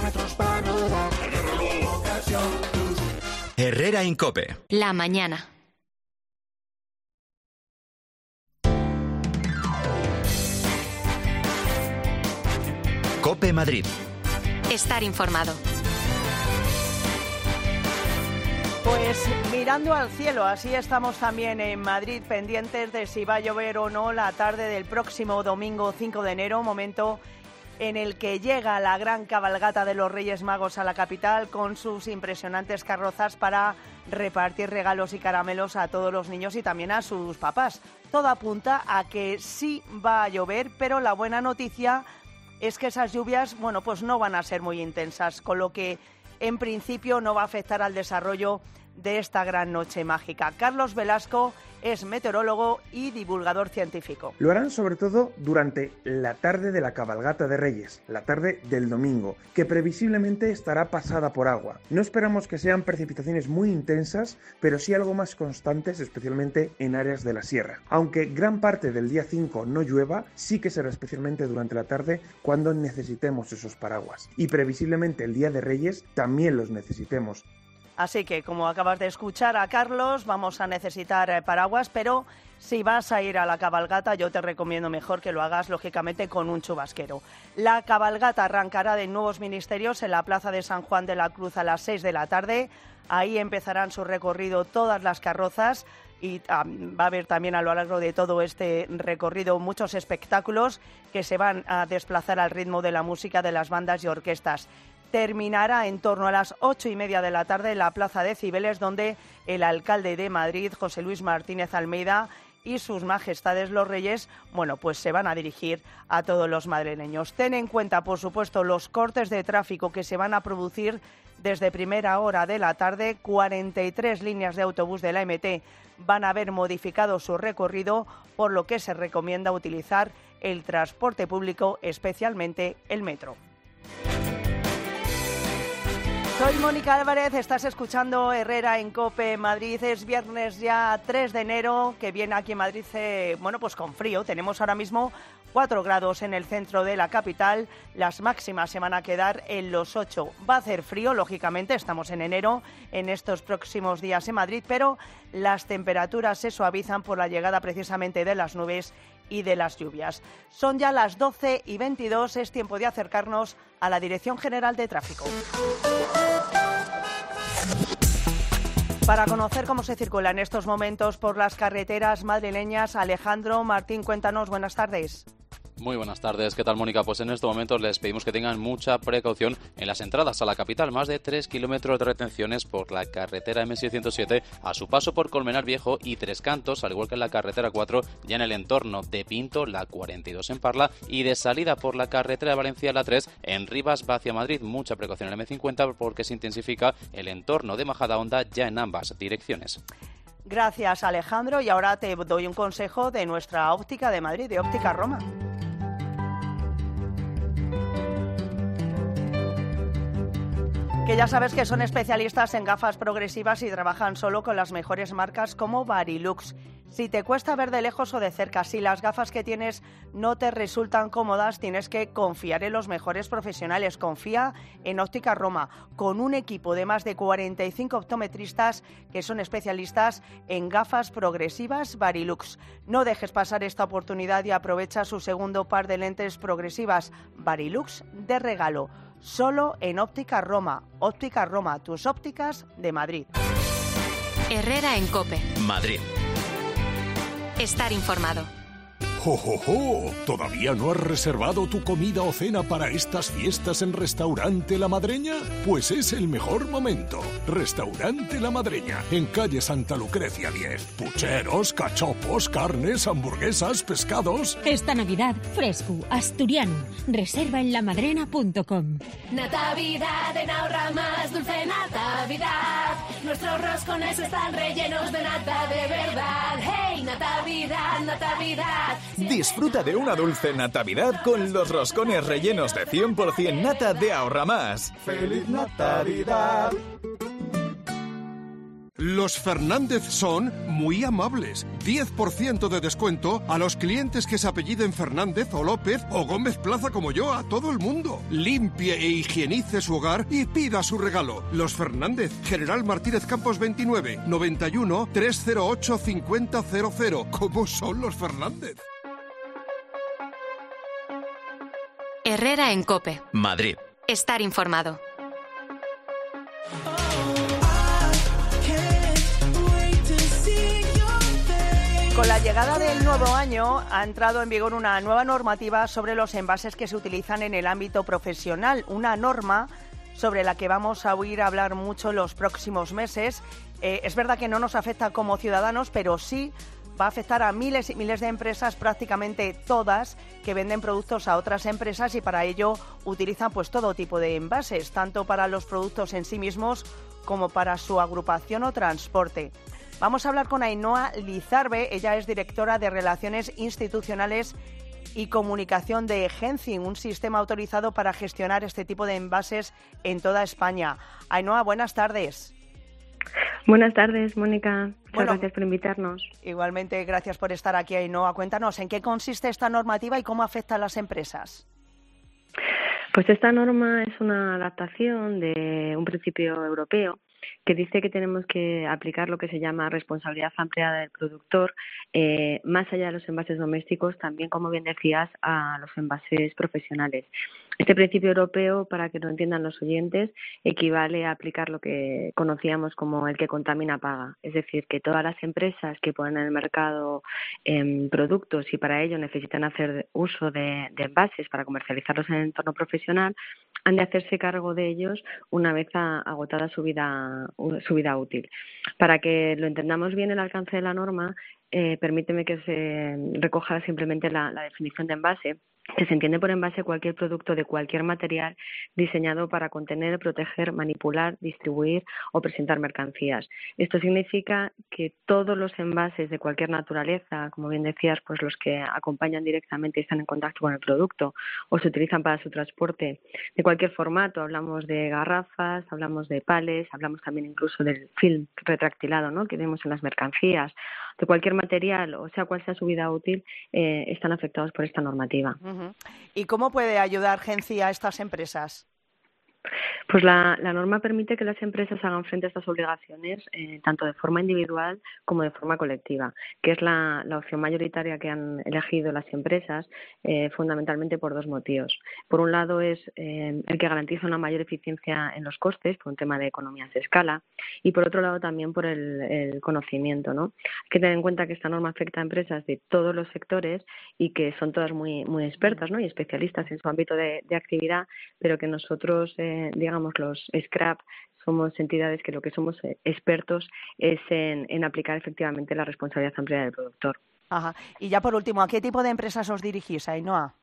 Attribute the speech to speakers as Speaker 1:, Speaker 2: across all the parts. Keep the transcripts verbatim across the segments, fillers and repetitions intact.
Speaker 1: kilómetros para rodar.
Speaker 2: Herrera en COPE.
Speaker 3: La mañana.
Speaker 2: COPE Madrid.
Speaker 3: Estar informado.
Speaker 4: Pues mirando al cielo, así estamos también en Madrid, pendientes de si va a llover o no la tarde del próximo domingo cinco de enero, momento en el que llega la gran cabalgata de los Reyes Magos a la capital con sus impresionantes carrozas para repartir regalos y caramelos a todos los niños y también a sus papás. Todo apunta a que sí va a llover, pero la buena noticia es que esas lluvias, bueno, pues no van a ser muy intensas, con lo que en principio no va a afectar al desarrollo de esta gran noche mágica. Carlos Velasco es meteorólogo y divulgador científico.
Speaker 5: Lo harán sobre todo durante la tarde de la cabalgata de Reyes, la tarde del domingo, que previsiblemente estará pasada por agua. No esperamos que sean precipitaciones muy intensas, pero sí algo más constantes, especialmente en áreas de la sierra. Aunque gran parte del día cinco no llueva, sí que será especialmente durante la tarde cuando necesitemos esos paraguas. Y previsiblemente el día de Reyes también los necesitemos.
Speaker 4: Así que, como acabas de escuchar a Carlos, vamos a necesitar eh, paraguas, pero si vas a ir a la cabalgata, yo te recomiendo mejor que lo hagas, lógicamente, con un chubasquero. La cabalgata arrancará de Nuevos Ministerios en la Plaza de San Juan de la Cruz a las seis de la tarde. Ahí empezarán su recorrido todas las carrozas y um, va a haber también a lo largo de todo este recorrido muchos espectáculos que se van a desplazar al ritmo de la música de las bandas y orquestas. Terminará en torno a las ocho y media de la tarde en la Plaza de Cibeles, donde el alcalde de Madrid, José Luis Martínez Almeida, y sus majestades los reyes, bueno, pues se van a dirigir a todos los madrileños. Ten en cuenta, por supuesto, los cortes de tráfico que se van a producir desde primera hora de la tarde. cuarenta y tres líneas de autobús de la M T van a haber modificado su recorrido, por lo que se recomienda utilizar el transporte público, especialmente el metro. Soy Mónica Álvarez, estás escuchando Herrera en COPE Madrid. Es viernes ya tres de enero, que viene aquí en Madrid, eh, bueno, pues con frío. Tenemos ahora mismo cuatro grados en el centro de la capital. Las máximas se van a quedar en los ocho. Va a hacer frío, lógicamente, estamos en enero, en estos próximos días en Madrid, pero las temperaturas se suavizan por la llegada precisamente de las nubes y de las lluvias. Son ya las doce y veintidós, es tiempo de acercarnos a la Dirección General de Tráfico. Para conocer cómo se circula en estos momentos por las carreteras madrileñas, Alejandro Martín, cuéntanos, buenas tardes.
Speaker 6: Muy buenas tardes, ¿qué tal, Mónica? Pues en estos momentos les pedimos que tengan mucha precaución en las entradas a la capital. Más de tres kilómetros de retenciones por la carretera eme seiscientos siete a su paso por Colmenar Viejo y Tres Cantos, al igual que en la carretera cuatro, ya en el entorno de Pinto, la cuarenta y dos en Parla, y de salida por la carretera de Valencia, la tres, en Rivas va hacia Madrid. Mucha precaución en el eme cincuenta porque se intensifica el entorno de Majadahonda ya en ambas direcciones.
Speaker 4: Gracias, Alejandro, y ahora te doy un consejo de nuestra óptica de Madrid, de Óptica Roma. Que ya sabes que son especialistas en gafas progresivas y trabajan solo con las mejores marcas como Varilux. Si te cuesta ver de lejos o de cerca, si las gafas que tienes no te resultan cómodas, tienes que confiar en los mejores profesionales. Confía en Óptica Roma, con un equipo de más de cuarenta y cinco optometristas que son especialistas en gafas progresivas Varilux. No dejes pasar esta oportunidad y aprovecha su segundo par de lentes progresivas Varilux de regalo. Solo en Óptica Roma. Óptica Roma, tus ópticas de Madrid.
Speaker 3: Herrera en COPE.
Speaker 2: Madrid.
Speaker 3: Estar informado.
Speaker 7: ¡Jo, jo, jo! ¿Todavía no has reservado tu comida o cena para estas fiestas en Restaurante La Madreña? Pues es el mejor momento. Restaurante La Madreña, en calle Santa Lucrecia diez. Pucheros, cachopos, carnes, hamburguesas, pescados.
Speaker 8: Esta Navidad, fresco, asturiano. Reserva en lamadrena punto com.
Speaker 9: Natavidad en Ahorra Más, dulce Natavidad. Nuestros roscones están rellenos de nata de verdad. ¡Hey! Natavidad, Natavidad.
Speaker 10: Disfruta de una dulce Natavidad con los roscones rellenos de cien por ciento nata de Ahorra Más.
Speaker 1: ¡Feliz Natavidad! Los Fernández son muy amables. diez por ciento de descuento a los clientes que se apelliden Fernández o López o Gómez Plaza como yo, a todo el mundo. Limpie e higienice su hogar y pida su regalo. Los Fernández, General Martínez Campos veintinueve, noventa y uno, trescientos ocho, cincuenta cero cero. ¿Cómo son los Fernández?
Speaker 3: Herrera en COPE.
Speaker 10: Madrid.
Speaker 3: Estar informado.
Speaker 4: Con la llegada del nuevo año ha entrado en vigor una nueva normativa sobre los envases que se utilizan en el ámbito profesional, una norma sobre la que vamos a oír hablar mucho los próximos meses. Eh, es verdad que no nos afecta como ciudadanos, pero sí va a afectar a miles y miles de empresas, prácticamente todas, que venden productos a otras empresas y para ello utilizan pues todo tipo de envases, tanto para los productos en sí mismos como para su agrupación o transporte. Vamos a hablar con Ainhoa Lizarbe, ella es directora de Relaciones Institucionales y Comunicación de Genci, un sistema autorizado para gestionar este tipo de envases en toda España. Ainhoa, buenas tardes.
Speaker 2: Buenas tardes, Mónica. Muchas
Speaker 4: bueno,
Speaker 2: gracias por invitarnos.
Speaker 4: Igualmente, gracias por estar aquí, Ainhoa. Cuéntanos, ¿en qué consiste esta normativa y cómo afecta a las empresas?
Speaker 2: Pues esta norma es una adaptación de un principio europeo que dice que tenemos que aplicar lo que se llama responsabilidad ampliada del productor, eh, más allá de los envases domésticos, también, como bien decías, a los envases profesionales. Este principio europeo, para que lo entiendan los oyentes, equivale a aplicar lo que conocíamos como el que contamina paga. Es decir, que todas las empresas que ponen en el mercado eh, productos y para ello necesitan hacer uso de, de envases para comercializarlos en el entorno profesional, han de hacerse cargo de ellos una vez a, agotada su vida, su vida útil. Para que lo entendamos bien el alcance de la norma, eh, permíteme que se recoja simplemente la, la definición de envase, que se entiende por envase cualquier producto de cualquier material diseñado para contener, proteger, manipular, distribuir o presentar mercancías. Esto significa que todos los envases de cualquier naturaleza, como bien decías, pues los que acompañan directamente y están en contacto con el producto o se utilizan para su transporte de cualquier formato, hablamos de garrafas, hablamos de pales, hablamos también incluso del film retractilado, ¿no?, que vemos en las mercancías, de cualquier material, o sea cual sea su vida útil, eh, están afectados por esta normativa.
Speaker 4: Uh-huh. ¿Y cómo puede ayudar Genci a estas empresas?
Speaker 2: Pues la, la norma permite que las empresas hagan frente a estas obligaciones eh, tanto de forma individual como de forma colectiva, que es la, la opción mayoritaria que han elegido las empresas eh, fundamentalmente por dos motivos. Por un lado es eh, el que garantiza una mayor eficiencia en los costes por un tema de economías de escala y por otro lado también por el, el conocimiento, ¿no? Hay que tener en cuenta que esta norma afecta a empresas de todos los sectores y que son todas muy, muy expertas, ¿no?, y especialistas en su ámbito de, de actividad, pero que nosotros eh, digamos los scrap somos entidades que lo que somos expertos es en, en aplicar efectivamente la responsabilidad ampliada del productor.
Speaker 4: Ajá. Y ya por último, ¿a qué tipo de empresas os dirigís, Ainhoa?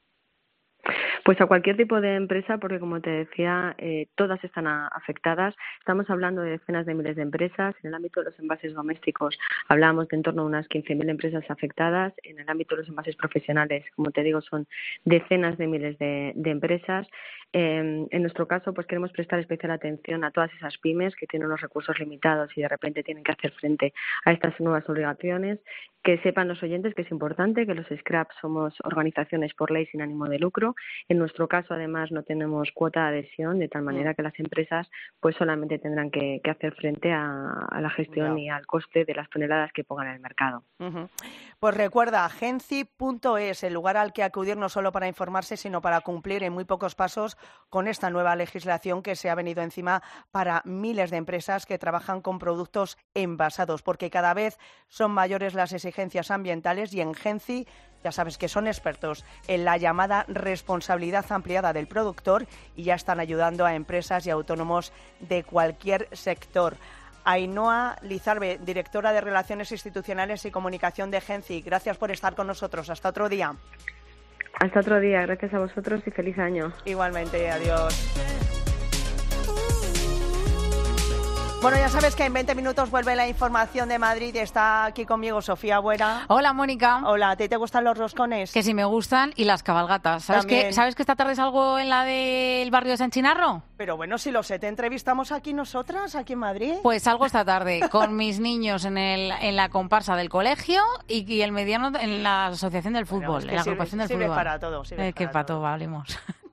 Speaker 2: Pues a cualquier tipo de empresa, porque como te decía, eh, todas están a, afectadas. Estamos hablando de decenas de miles de empresas. En el ámbito de los envases domésticos hablamos de en torno a unas quince mil empresas afectadas. En el ámbito de los envases profesionales, como te digo, son decenas de miles de, de empresas. Eh, en nuestro caso, pues queremos prestar especial atención a todas esas pymes que tienen unos recursos limitados y de repente tienen que hacer frente a estas nuevas obligaciones. Que sepan los oyentes que es importante que los scrap somos organizaciones por ley sin ánimo de lucro. En nuestro caso, además, no tenemos cuota de adhesión, de tal manera que las empresas pues solamente tendrán que, que hacer frente a, a la gestión no. y al coste de las toneladas que pongan en el mercado.
Speaker 4: Uh-huh. Pues recuerda, genci punto es, el lugar al que acudir no solo para informarse, sino para cumplir en muy pocos pasos con esta nueva legislación que se ha venido encima para miles de empresas que trabajan con productos envasados, porque cada vez son mayores las exigencias ambientales y en Genci ya sabes que son expertos en la llamada responsabilidad ampliada del productor y ya están ayudando a empresas y autónomos de cualquier sector. Ainhoa Lizarbe, directora de Relaciones Institucionales y Comunicación de Genci, gracias por estar con nosotros. Hasta otro día.
Speaker 2: Hasta otro día. Gracias a vosotros y feliz año.
Speaker 4: Igualmente. Adiós. Bueno, ya sabes que en veinte minutos vuelve la información de Madrid y está aquí conmigo Sofía Buera.
Speaker 11: Hola, Mónica.
Speaker 4: Hola, ¿a ti te gustan los roscones?
Speaker 11: Que sí me gustan y las cabalgatas. ¿Sabes que, ¿Sabes que esta tarde salgo en la del barrio de San Chinarro?
Speaker 4: Pero bueno, si lo sé, ¿te entrevistamos aquí nosotras, aquí en Madrid?
Speaker 11: Pues salgo esta tarde con mis niños en, el, en la comparsa del colegio y, y el mediano en la asociación del fútbol, bueno, es que en la
Speaker 4: sirve,
Speaker 11: agrupación del
Speaker 4: sirve
Speaker 11: fútbol.
Speaker 4: Para todo, sirve
Speaker 11: eh,
Speaker 4: para
Speaker 11: que para
Speaker 4: todo.
Speaker 11: todo, valemos.